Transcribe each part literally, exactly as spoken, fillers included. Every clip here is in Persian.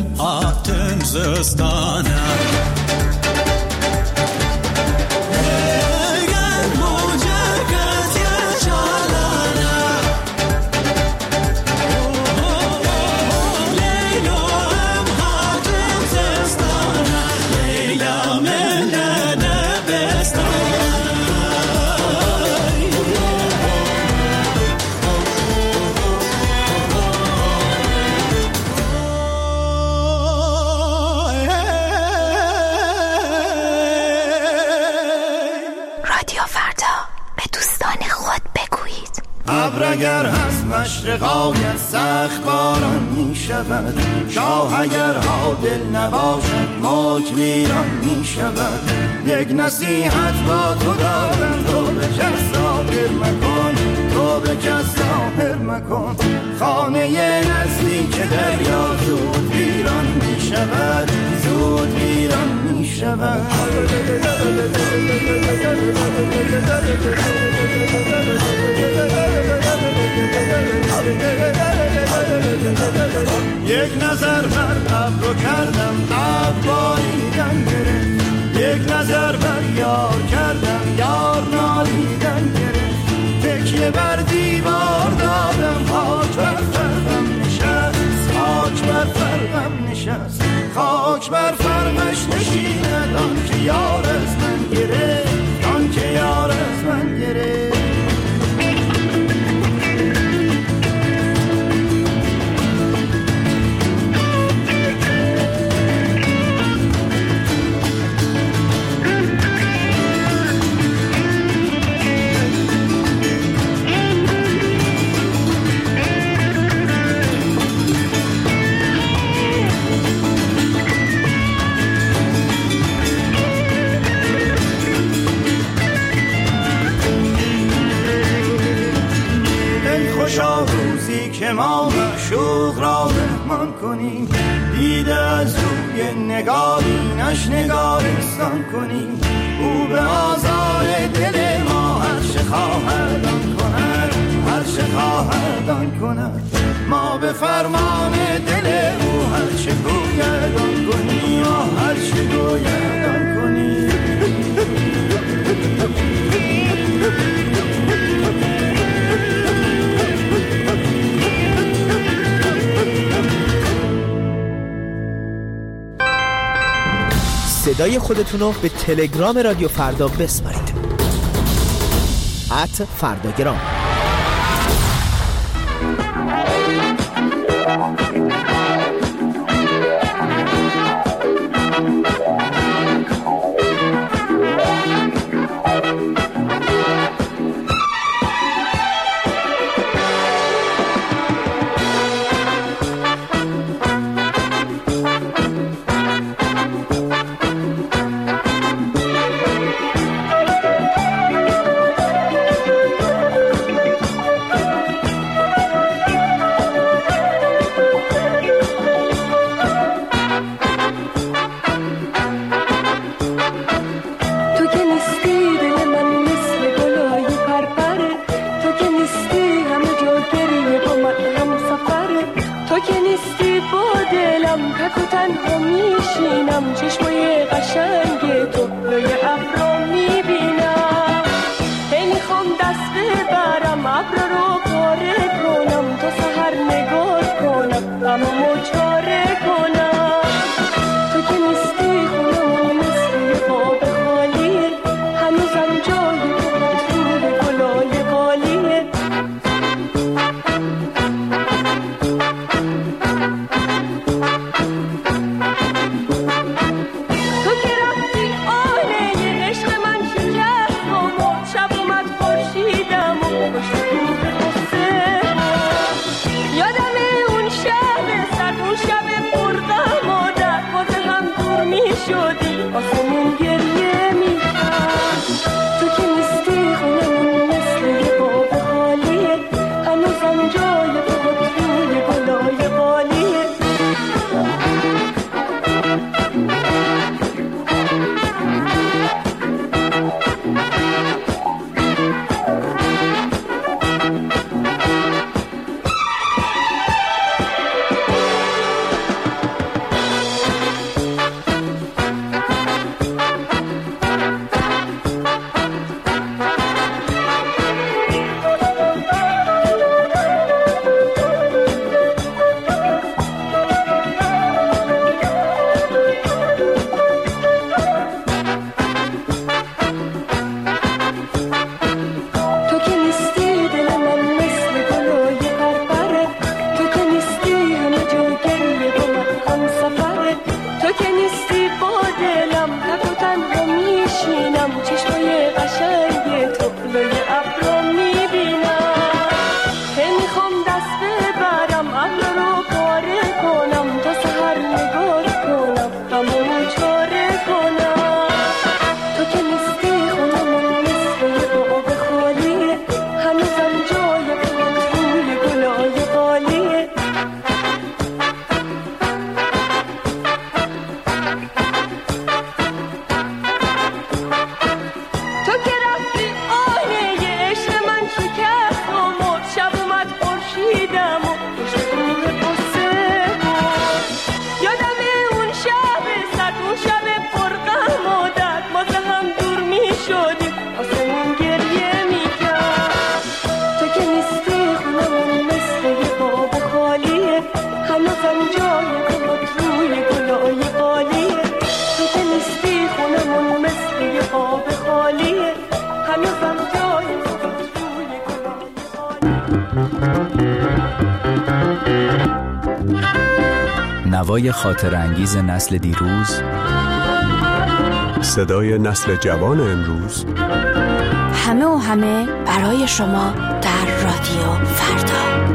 Atın zıstana اگر هست مشرقاید سخت باران می شود شاه اگر عادل نباشد ملک ویران می شود یک نصیحت با تو دارم تو به کس ظاهر مکن تو به کس ظاهر مکن خانه نزدیک دریا زود ویران می شود زود ویران می شود یک نظر بر ابرو کردم ابر باریدن گرفت یک نظر بر یار کردم یار نالیدن گرفت تکیه بر دیوار دادم خاک بر فرقم نشست خاک بر فرقم نشست خاک بر فرقش نشیند آن که یار از من گرفت آن که یار از من گرفت خوشا روزی که ما معشوق را مهمان کنیم دیده از روی نگارینش نگارستان کنیم او به آزار دل ما هر چه خواهد آن کند هر چه خواهد آن کند ما به فرمان دل او هر چه گوید آن کنیم و هر چه گوید آن کنیم صدای خودتون رو به تلگرام رادیو فردا بسپارید ات فرداگرام. شب اومد خورشیدم و پشت کوه هوای خاطر انگیز نسل دیروز، صدای نسل جوان امروز، همه و همه برای شما در رادیو فردا.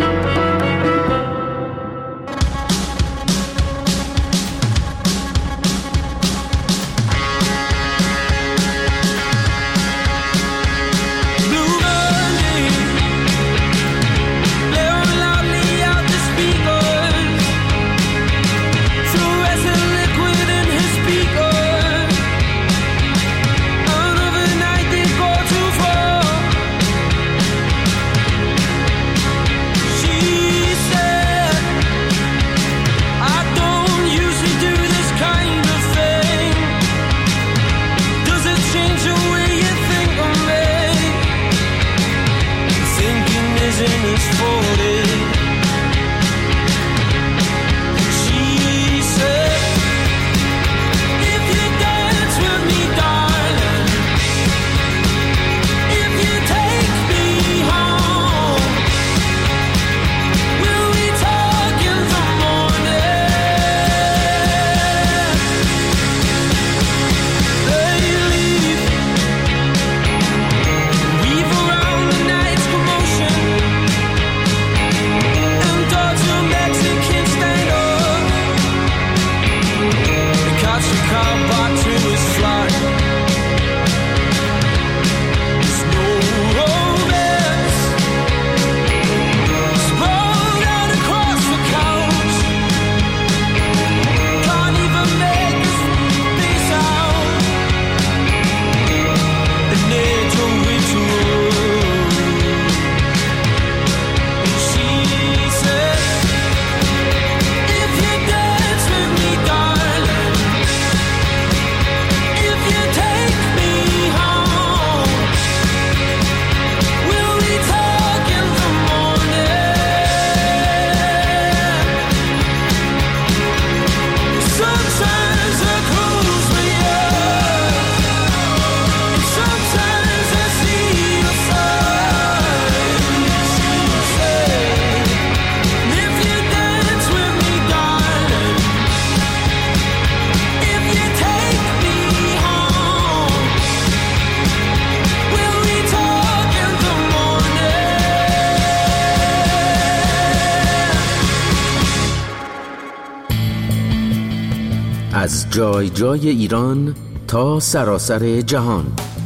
از جای جای ایران تا سراسر جهان،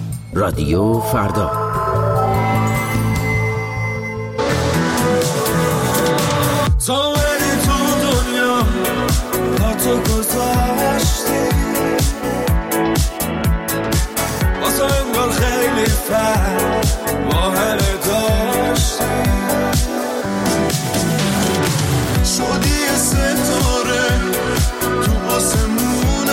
رادیو فردا. زامنی تو دنیا با تو گذاشتی، واسه انگار خیلی فرق با همه داشتی، شدی ستاره تو آسمونم،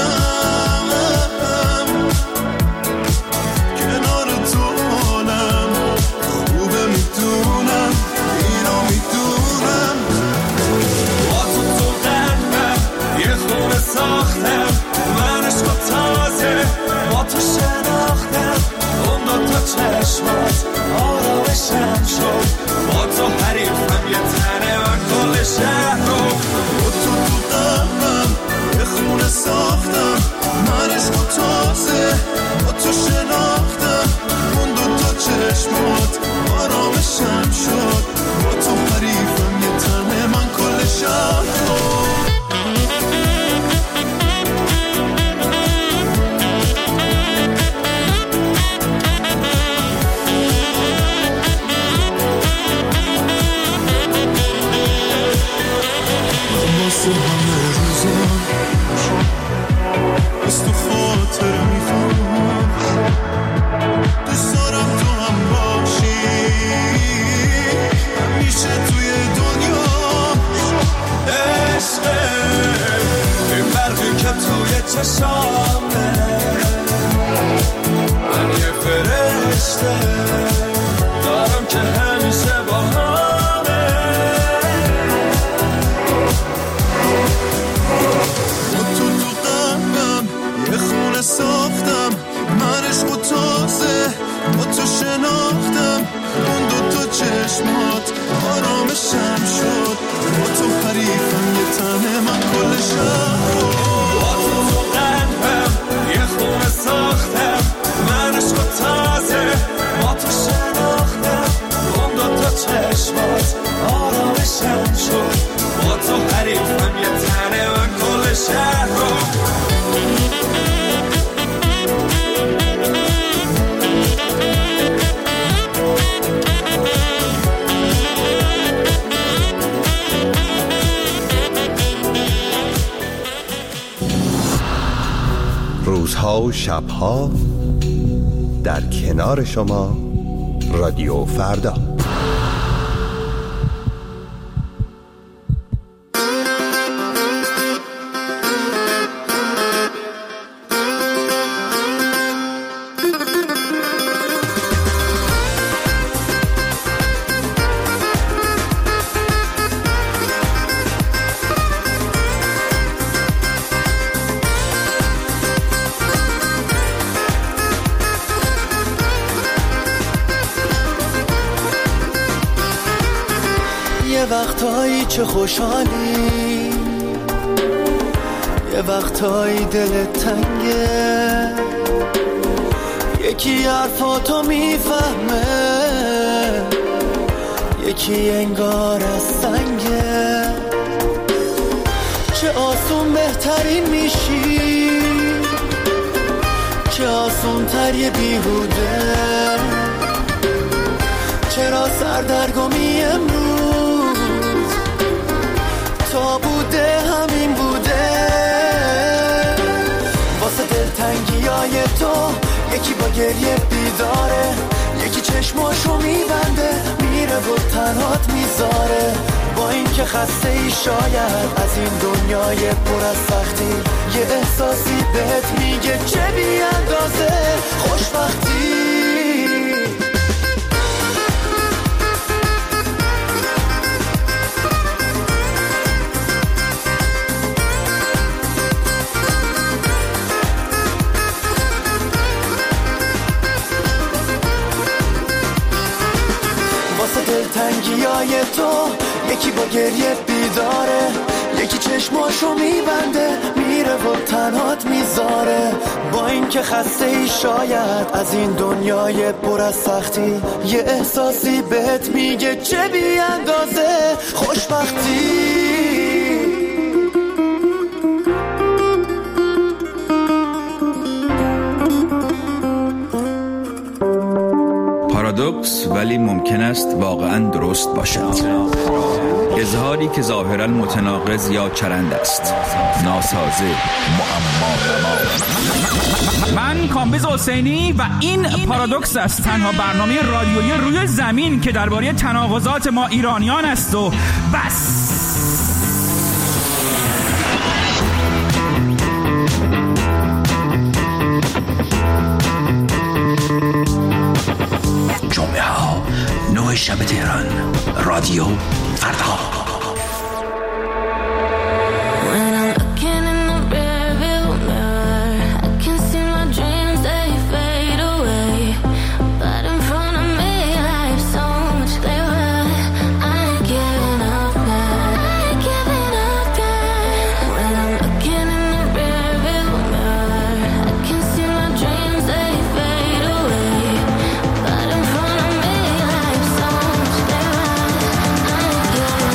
کنار تو حالم خوبه، میدونم اینو میدونم، با تو تو قلبم یه خونه ساختم، من عشق تازه با تو شناختم، اون دو تا چشمات آرامشم شد، با تو حریفم یه تنه من کل شهر رو، با تو تو قلبم یه خونه ساختم، من عشق تازه با تو شناختم، اون دو تا چشمات آرامشم شد، با تو حریفم یه تنه من کل شهر رو. واسه همه روزم از تو خاطر میخوام، دوست دارم تو هم باشی همیشه توی دنیا، عشقه این برقی که توی چشامه، من یه فرشته دارم که همیشه با همه، تو تو قلبم یه خونه ساختم، من عشق و تازه با تو شناختم، اون دو تا چشمات آرامشم شد، با تو حریفم یه تنه من کل روزها و شبها در کنار شما رادیو فردا. یه وقتایی چه خوشحالی، یه وقتایی دلت تنگه، یکی حرفاتو میفهمه، یکی انگار از سنگه. چه آسون بهترین میشی، چه آسون تر یه بیهوده. چرا سردرگمی امروز تا بوده همین بوده. واسه دلتنگیای تو یکی با گریه بیداره، یکی چشماشو میبنده میره و تنهات میذاره. با این که خسته ای شاید از این دنیای پر از سختی، یه احساسی بهت میگه چه بی اندازه خوشبختی. دلتنگیای تو یکی با گریه بیداره، یکی چشماشو میبنده میره و تنهات میذاره. با این که خسته ای شاید از این دنیای پر از سختی، یه احساسی بهت میگه چه بی اندازه خوشبختی. پارادوکس ولی ممکن است واقعاً درست باشد. اظهاری که ظاهراً متناقض یا چرند است، ناسازه، معما. من کامبیز حسینی و این پارادوکس است، تنها برنامه رادیویی روی زمین که درباره تناقضات ما ایرانیان است و بس. جمعه ها نه شب تهران، رادیو فردا. Yeah.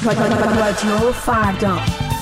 رادیو فردا.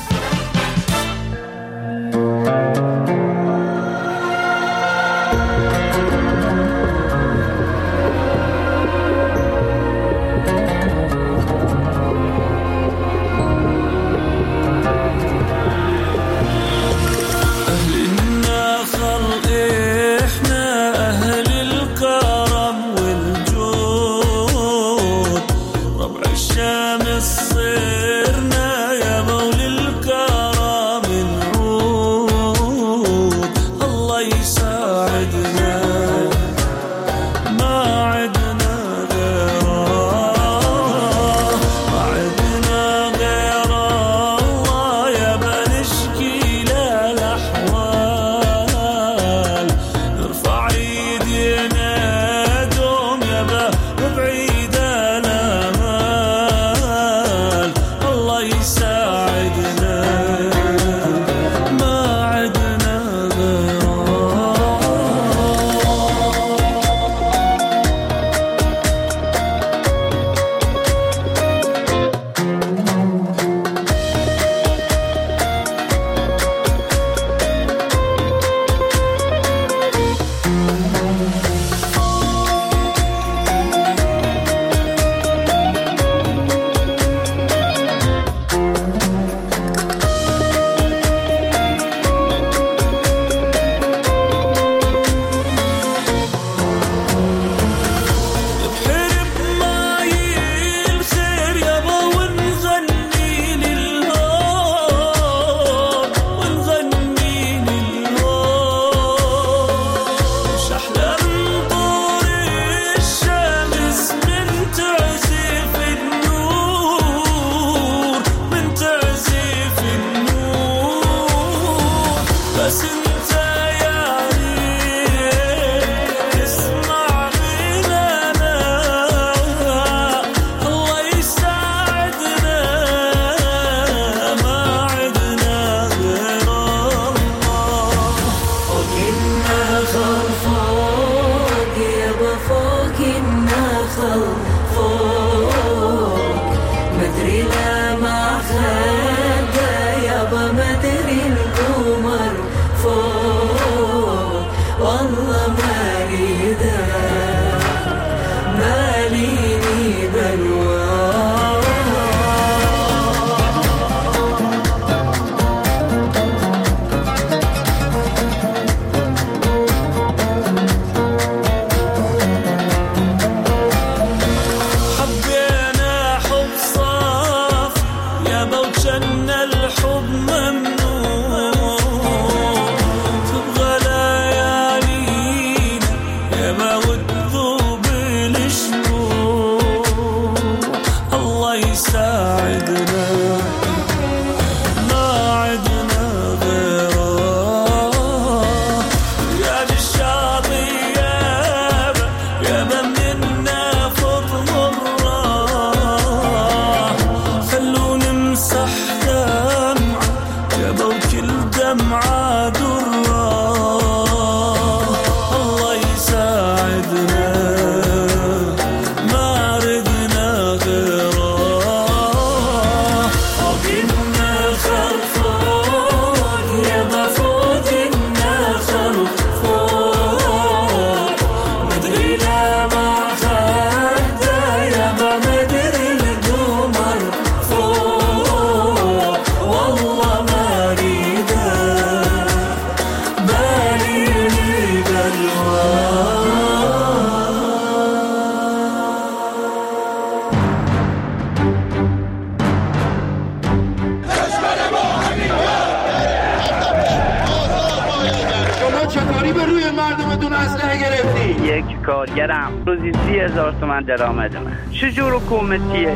یک کارگرم روزی سی هزار تومن درآمد من. چجور حکومتیه؟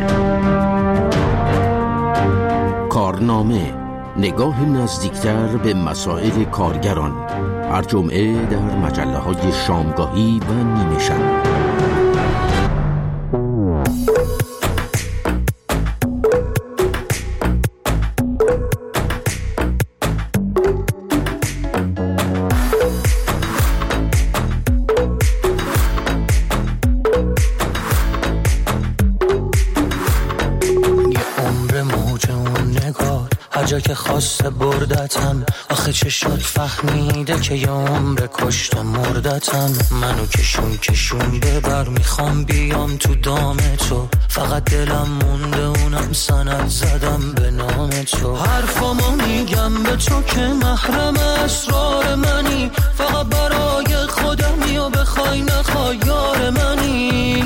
کارنامه، نگاه نزدیکتر به مسائل کارگران، هر جمعه در مجله های شامگاهی و نیمه شب. جا که خواسته بردتم، آخه چه شد فهمیده که یه عمر کشت و مردتم. منو کشون کشون ببر، میخوام بیام تو دام تو، فقط دلم مونده اونم سند زدم به نام تو. حرفامو میگم به تو که محرم اسرار منی، فقط برای خودمی و بخوای نخوای یار منی.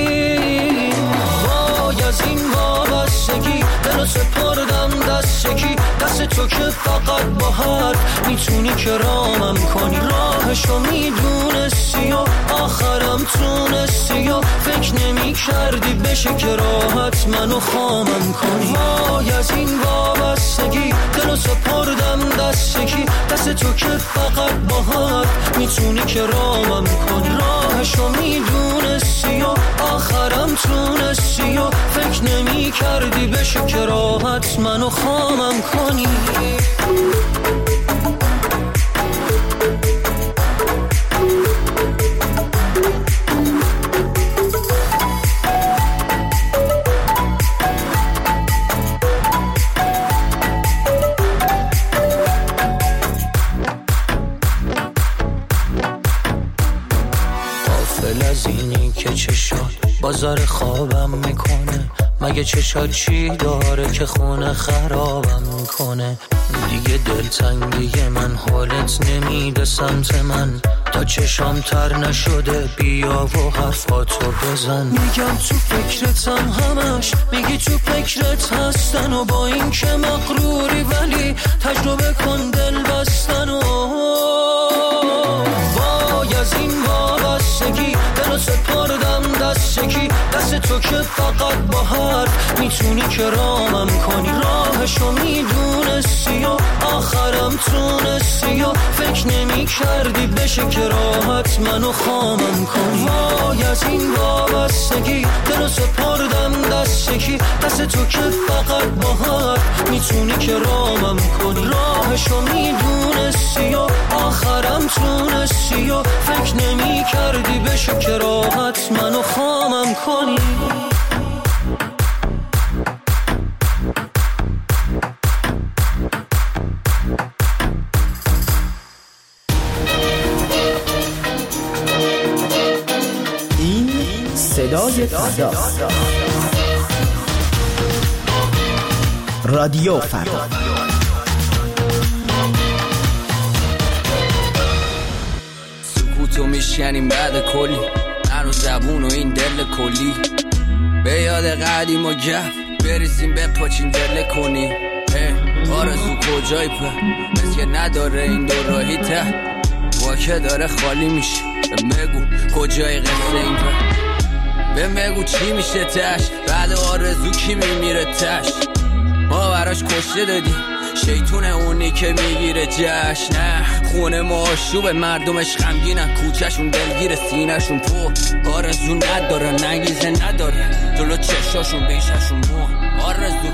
وای از این وابستگی دلو سپردم دست کی، دست تو که فقط با حرف میتونی که رامم کنی. راهشو میدونستی و آخرم تونستی و فکر نمی کردی بشه که راحت منو خامم کنی. وای از این وابستگی دلو سپردم دست کی، دست تو که فقط با حرف میتونی که رامم کنی. راهشو میدونستی و آخرم تونستی و فکر نمی کردی بشه که راحت منو خامم کنی. غافل از اینی که چه شد بازار خوابم میکنه، مگه چشات چی داره که خونه خرابم میکنه. دیگه دلتنگی من حالت نمیده سمت من، تا چشام تر نشده بیا و حرفاتو بزن. میگم تو فکرتم همش، میگی تو فکرت هستن و با این که مغروری ولی تجربه کن دل بستن. و وای از این وابستگی دلو سپردم دست کی، دست تو که فقط با حرف میتونی که رامم کنی. راهشو میدونستی و آخرم تونستی و فکر نمی کردی بشه که راحت منو خامم کنی. وای از این وابستگی دلو سپردم دست کی، دست تو که فقط با حرف میتونی که رامم کنی. راهشو میدونستی و آخرم تونستی و فکر نمی کردی بشه که راحت منو خامم کنی. این صدای فردا، رادیو فردا. سکوتو میشکنیم بعد کلی، من و زبون و این دل کلی، به یاد قدیم و گف بریزیم بپاچیم دل کنی. آرزو کجای په مثل که نداره این دو راهی ته، واکه داره خالی میشه. به مگو کجای قصه این په، به مگو چی میشه تش، بعد آرزو کی میمیره تش. ما براش کشته دادی شیطونه اونی که میگیره جشن. نه خونه ما آشوبه مردمش غمگینن، کوچهشون دلگیر سینهشون پو. آرزو نداره نگیزه نداره جلو چشاشون بیششون مو. آرزو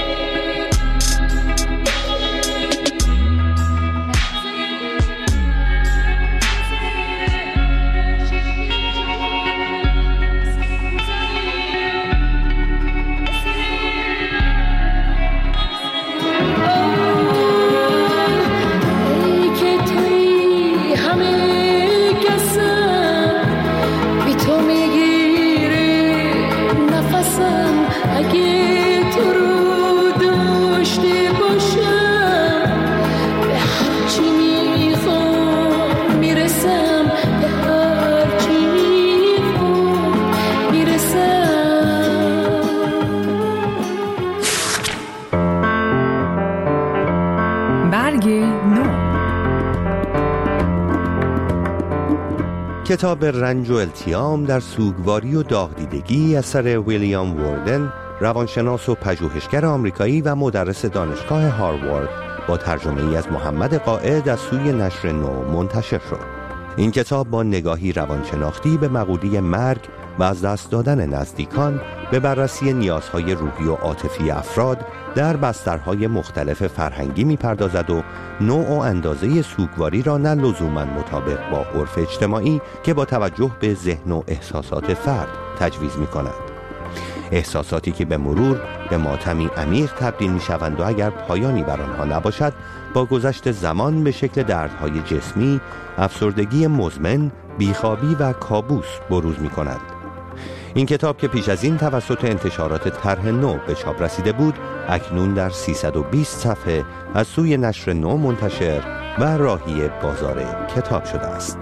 کتاب رنج و التیام در سوگواری و داغدیدگی اثر ویلیام واردن، روانشناس و پژوهشگر آمریکایی و مدرس دانشگاه هاروارد، با ترجمه ای از محمد قائد از سوی نشر نو منتشر شد. این کتاب با نگاهی روانشناختی به مقوله مرگ و از دست دادن نزدیکان، به بررسی نیازهای روحی و عاطفی افراد در بسترهای مختلف فرهنگی می‌پردازد و نوع و اندازه سوگواری را نه لزوماً مطابق با عرف اجتماعی که با توجه به ذهن و احساسات فرد تجویز می‌کند. احساساتی که به مرور به ماتمی عمیق تبدیل می شوند و اگر پایانی بر آنها نباشد با گذشت زمان به شکل دردهای جسمی، افسردگی مزمن، بیخوابی و کابوس بروز می کند. این کتاب که پیش از این توسط انتشارات طرح نو به چاپ رسیده بود، اکنون در سیصد و بیست صفحه از سوی نشر نو منتشر و راهی بازار کتاب شده است.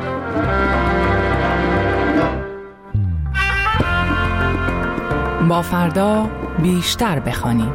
با فردا بیشتر بخوانیم.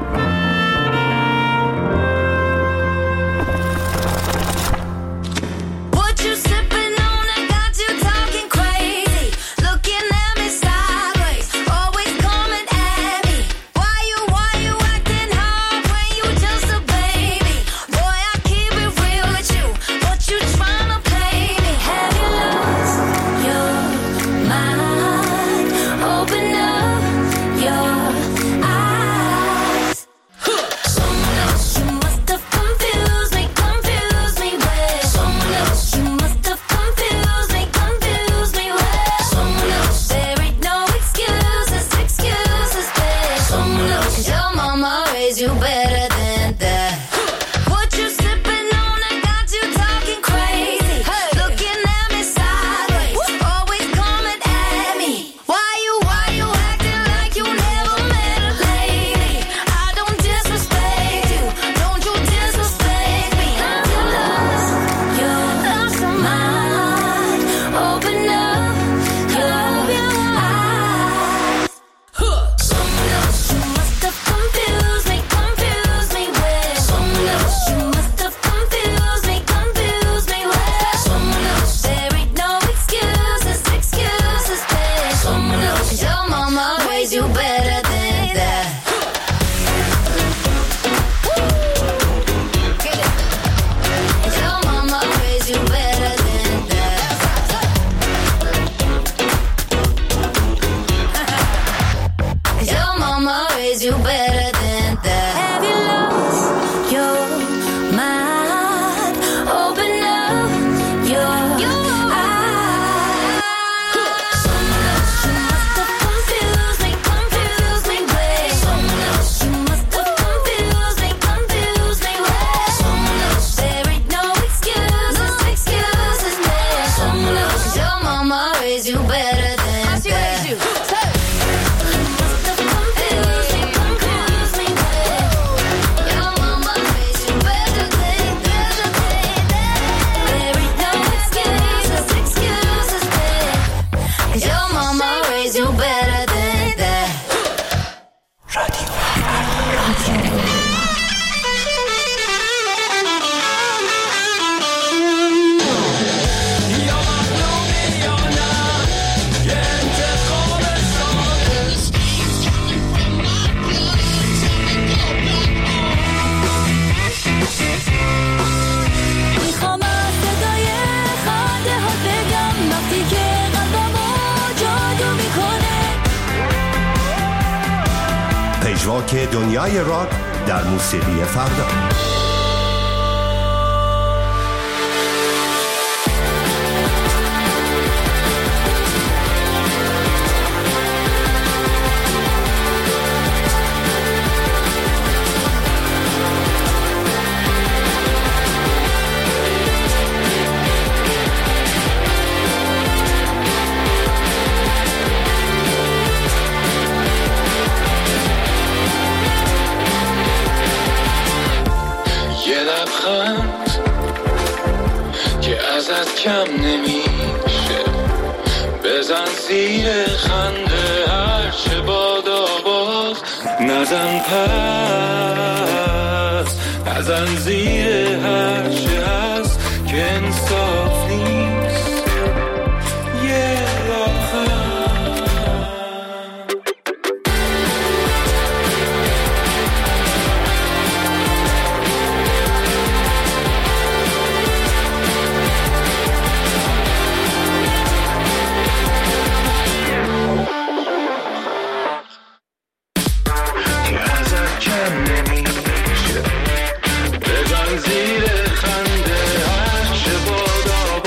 که دنیای راک در موسیقی فردا. کم نمیشه بزن زیر خنده هرچه بادا باز نزن پس نزن زیر هرچه هست که انصاف نیست یه زیر خنده هرچه بادا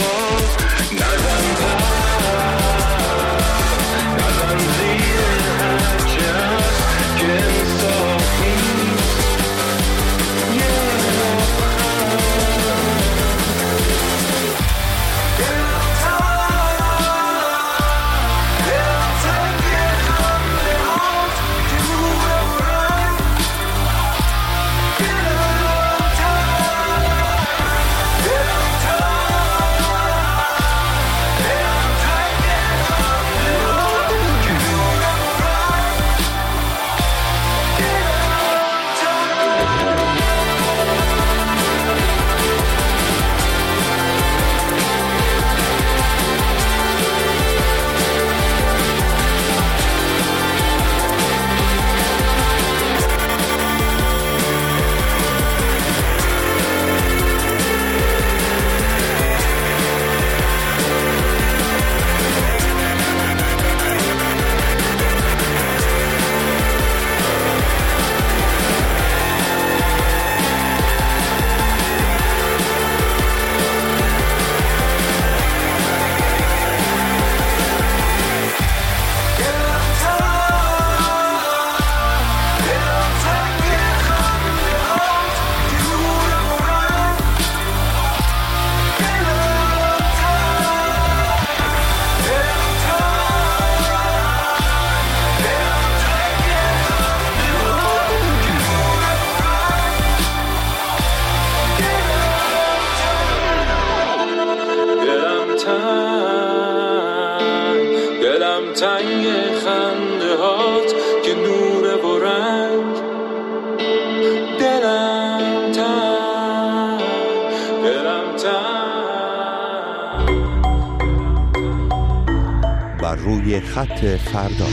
روی خط فردا.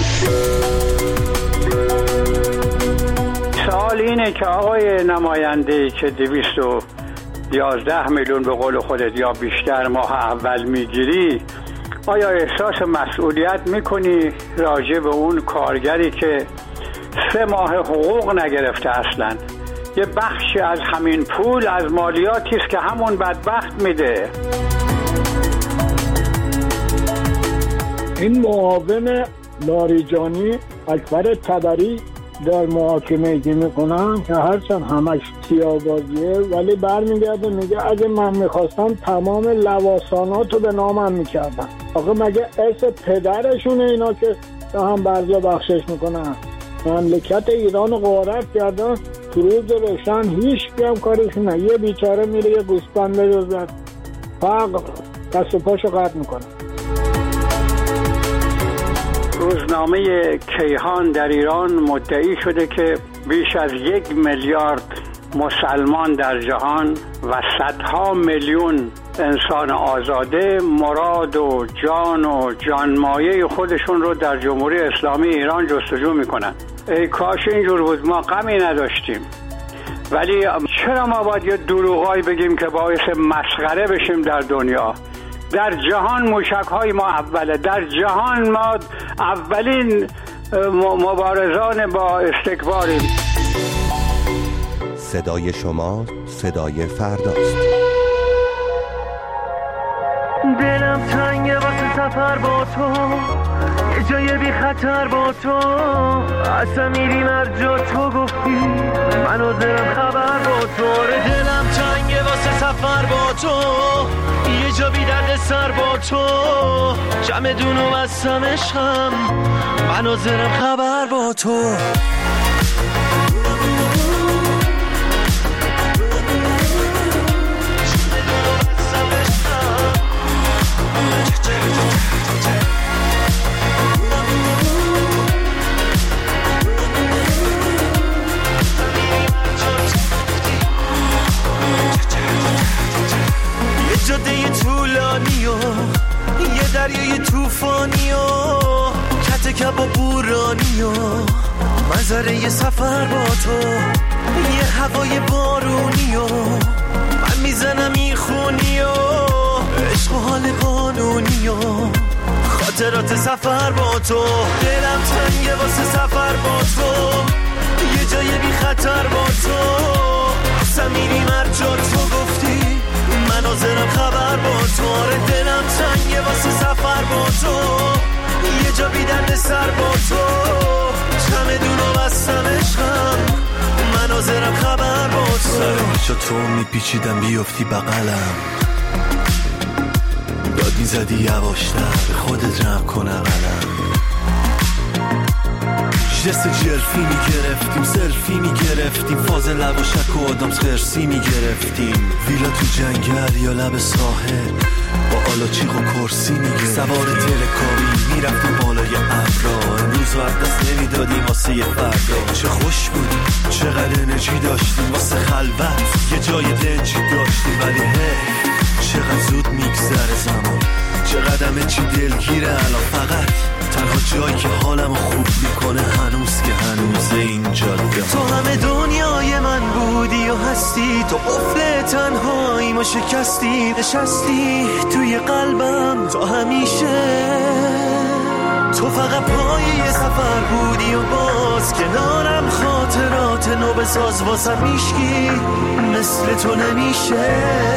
سوال اینه که آقای نماینده که دویست و یازده میلیون به قول خودت یا بیشتر ماه اول میگیری، آیا احساس مسئولیت میکنی راجع به اون کارگری که سه ماه حقوق نگرفته اصلا؟ یه بخشی از همین پول از مالیاتی است که همون بدبخت میده. این معاون لاریجانی اکبر تبری در محاکمه که میکنن که هرچند همش سیاه‌بازیه ولی برمیگرده میگه اگه من میخواستم تمام لواسانات رو به نامم میکردم. آخه مگه اسم پدرشونه اینا که به هم برزا بخشش میکنن؟ مملکت ایران غارت کردن تو روز روشن، هیچ کم کارش نه. یه بیچاره میره یه گوسفند بجزد فقر دست و پاشو قطع میکنه. روزنامه کیهان در ایران مدعی شده که بیش از یک میلیارد مسلمان در جهان و صدها میلیون انسان آزاده مراد و جان و جانمایه خودشون رو در جمهوری اسلامی ایران جستجو میکنن. ای کاش اینجور بود، ما غمی نداشتیم. ولی چرا ما باید یه دروغایی بگیم که باعث مسخره بشیم در دنیا؟ در جهان موشک‌های ما اوله، در جهان ما اولین مبارزان با استکباریم. صدای شما صدای فرداست. دلم تنگه واسه سفر با تو، یه جای بی خطر با تو، اصلا میریم هر جا تو گفتی، منو دلم خبر با تو. دلم تنگه واسه سفر با تو، یه جا بی درد سر با تو، جمع دونو بستم عشقم، منو دلم خبر با تو. جاده طولانی و یه دریای توفانی و کت کبا بورانی و منظره یه سفر با تو، یه هوای بارونی و من میزنم این خونی و عشق و حال قانونی و خاطرات سفر با تو. دلم تنگه واسه سفر با تو، یه جای بی خطر با تو، اصلا میریم هر جا تو گفتی، مناظرم خبر با تو. آره دلم تنگه واسه سفر با تو، یه جا بی درد سر با تو، چمدونو بستم عشقم، مناظرم خبر با تو. سر چا تو میپیچیدم بیافتی بغلم، داد میزدی یواشتر به خودت رم کن اقلم، جست جرفی میگرفتیم، سلفی میگرفتیم، فاز لب و شک و آدم خرسی میگرفتیم، ویلا تو جنگل یا لب ساحل با آلاچیق و کرسی میگرفتیم، سوار تلکابی میرفتیم بالای ابرا، امروز و دست نمیدادیم واسه یه فردا. چه خوش بودیم، چقدر انرژی داشتیم واسه خلوت، یه جای دنجی داشتیم، ولی هی چقدر زود میگذره زمان، چقدر همه چی دلگیره الان، فقط تنها جایی که حالمو خوب میکنه هنوز که هنوز اینجا دارم. تو همه دنیای من بودی و هستی، تو قفل تنهایی ما شکستی، نشستی توی قلبم تا همیشه، تو فقط پای سفر بودی و باز کنارم خاطرات نو بساز، واسم میشکی مثل تو نمیشه.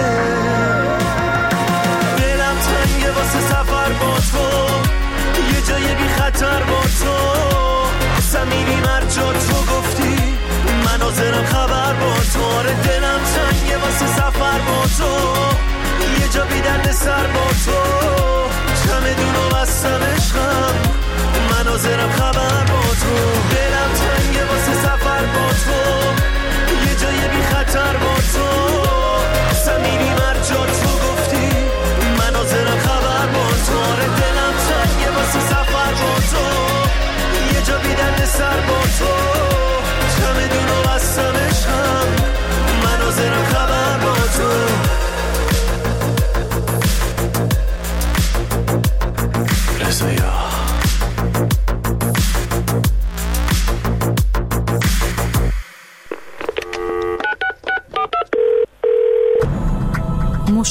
دلم تنگه واسه سفر با تو، یه جای بی خطر با تو، اصلا میریم هر جا تو گفتی، مناظرم خبر با تو. آره دلم تنگه واسه سفر با تو، یه جا بی درد سر با تو، چمدونو بستم عشقم، مناظرم خبر با تو. دلم تنگه واسه سفر با تو، یه جای بی خطر با تو، اصلا میریم هر جا تو گفتی، مناظرم خبر با تو. آره دلم تنگه واسه سفر با تو، یه جا بی درد سر با تو، چمدونو بستم عشقم، مناظرم خبر با تو.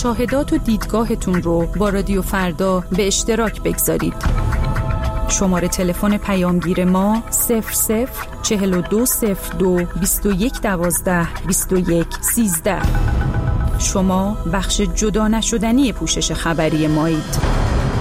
مشاهدات و دیدگاهتون رو با رادیو فردا به اشتراک بگذارید. شماره تلفن پیامگیر ما صفر صفر چهل و دو صفر دو بیست و یک دوازده بیست و یک سیزده. شما بخش جدا نشدنی پوشش خبری مایید.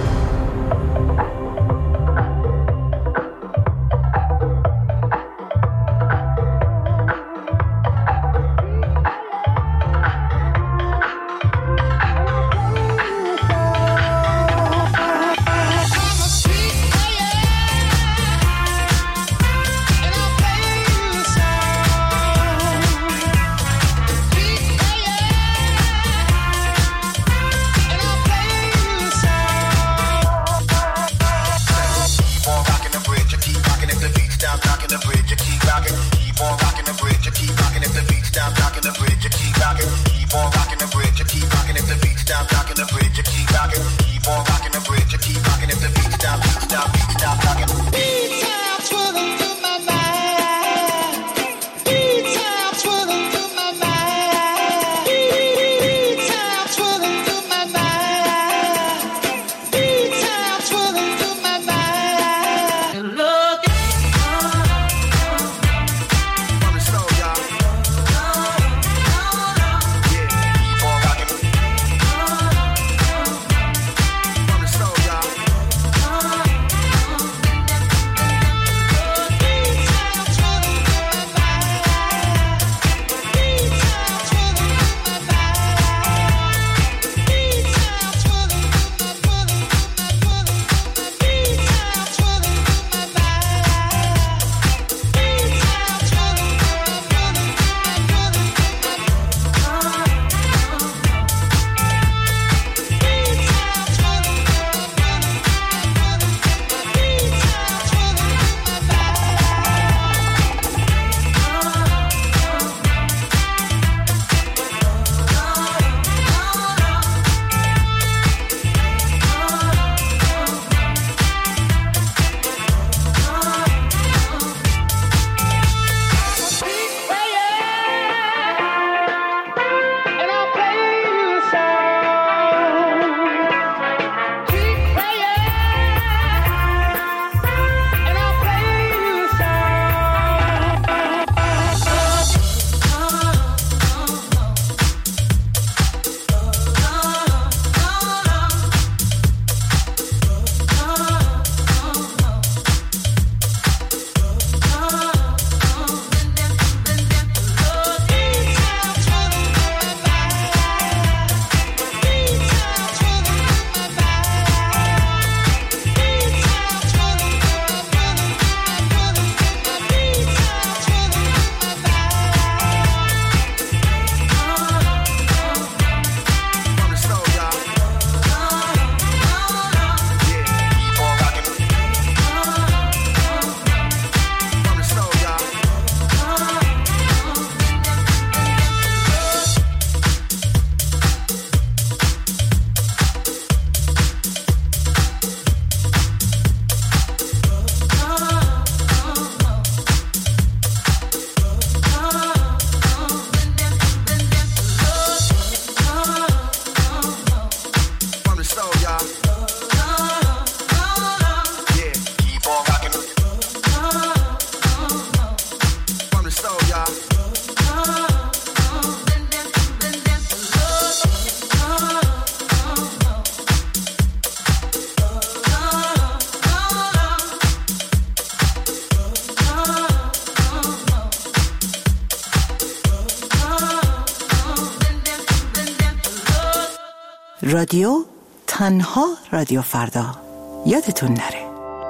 رادیو تنها رادیو فردا، یادتون نره.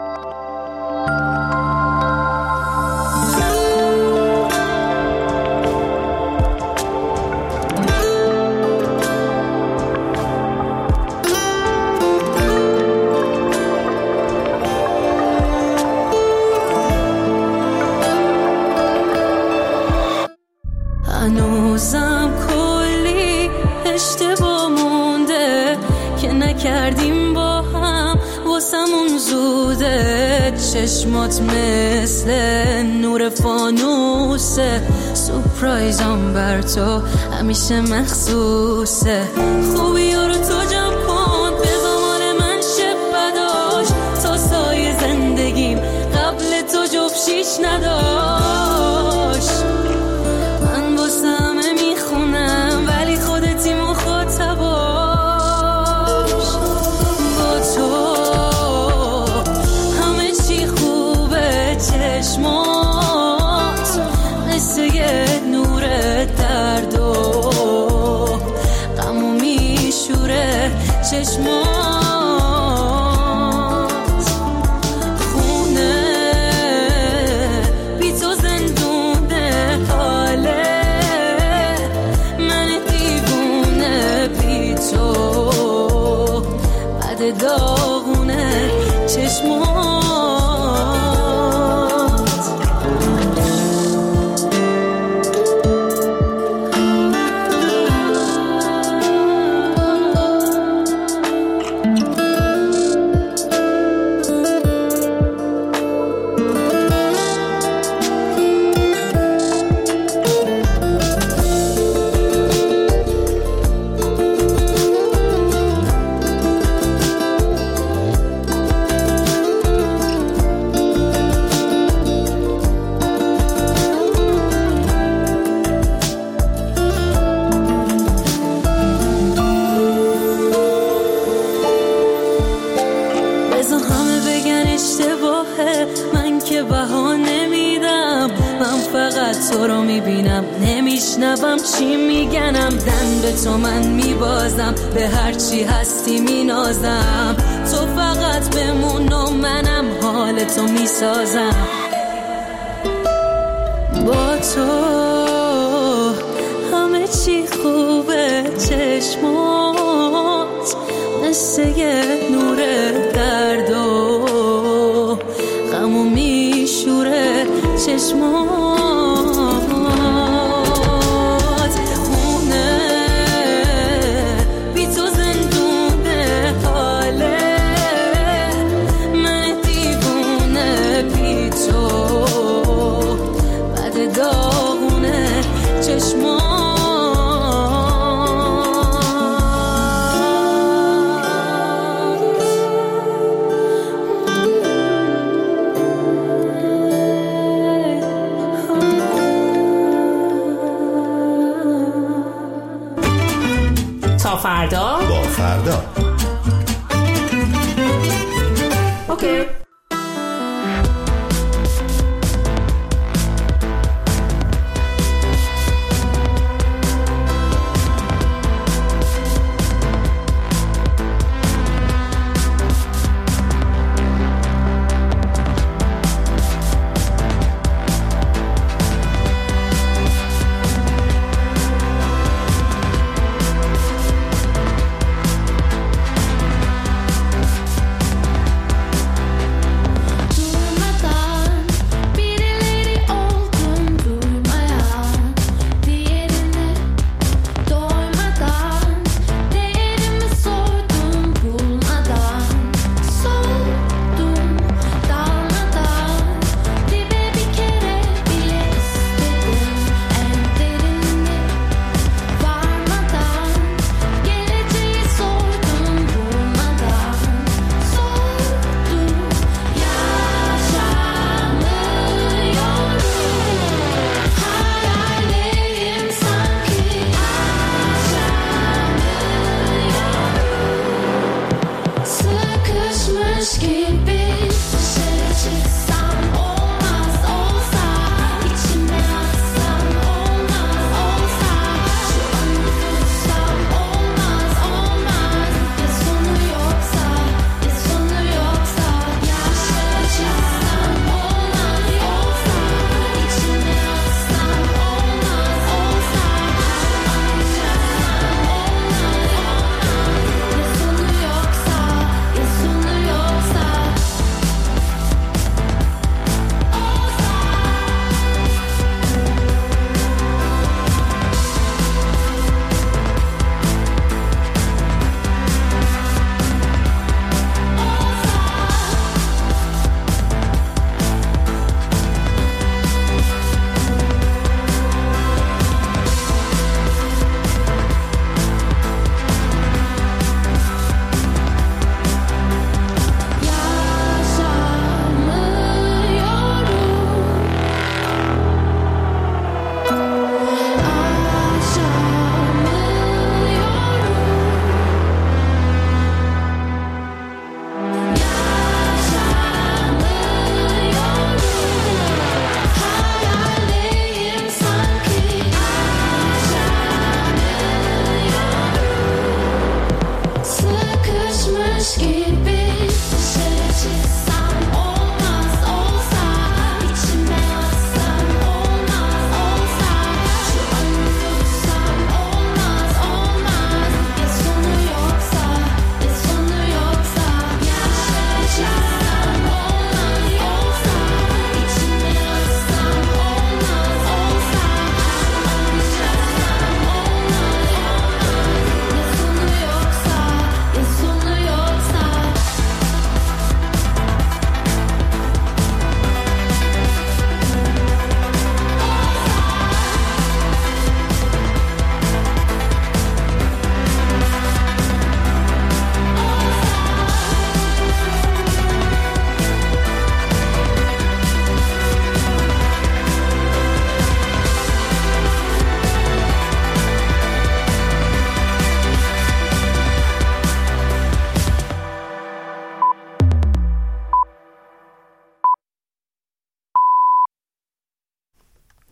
هنوزم کلی اشتباه مونده که نکردیم با هم، واسمون زوده. چشمات مثل نور فانوسه، سورپرایزم بر تو همیشه مخصوصه. خوبی رو تو جمع کن به زمان من شب بداش تا سایه زندگیم قبل تو جفشیش نداشت. من واسه همه میخونم ولی خودتی مخاطباش. با تو همه چی خوبه، چشمات مثل یه نور درد و غمو میشوره چشمات. خونه بی تو زندونه حاله، من دیوونه بی تو بعد داغونه چشمات. تو رو میبینم نمیشنوم چی میگنم، دن به تو من میبازم، به هر چی هستی مینازم. تو فقط بمون و منم حال تو میسازم. با تو همه چی خوبه، چشمات مثل یه نور درد و غمو میشوره چشمات. تا فردا با فردا.